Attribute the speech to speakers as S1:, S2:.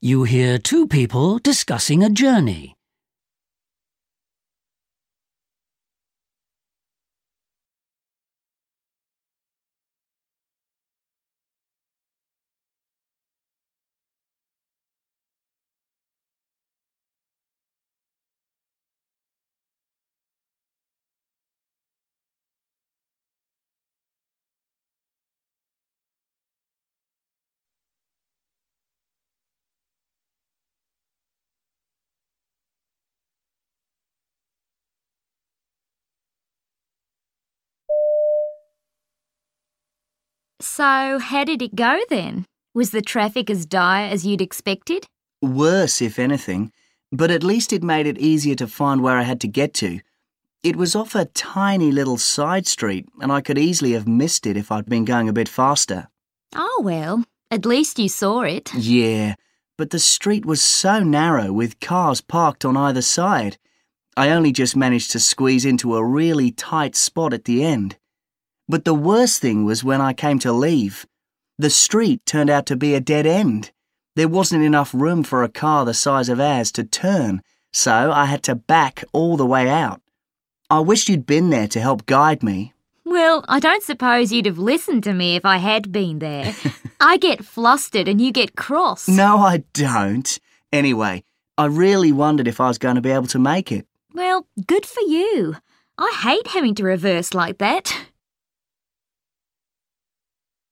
S1: You hear two people discussing a journey.
S2: So, how did it go then? Was the traffic as dire as you'd expected?
S3: Worse, if anything, but at least it made it easier to find where I had to get to. It was off a tiny little side street, and I could easily have missed it if I'd been going a bit faster.
S2: Oh well, at least you saw it.
S3: Yeah, but the street was so narrow with cars parked on either side. I only just managed to squeeze into a really tight spot at the end. But the worst thing was when I came to leave. The street turned out to be a dead end. There wasn't enough room for a car the size of ours to turn, so I had to back all the way out. I wished you'd been there to help guide me.
S2: Well, I don't suppose you'd have listened to me if I had been there. I get flustered and you get cross.
S3: No, I don't. Anyway, I really wondered if I was going to be able to make it.
S2: Well, good for you. I hate having to reverse like that.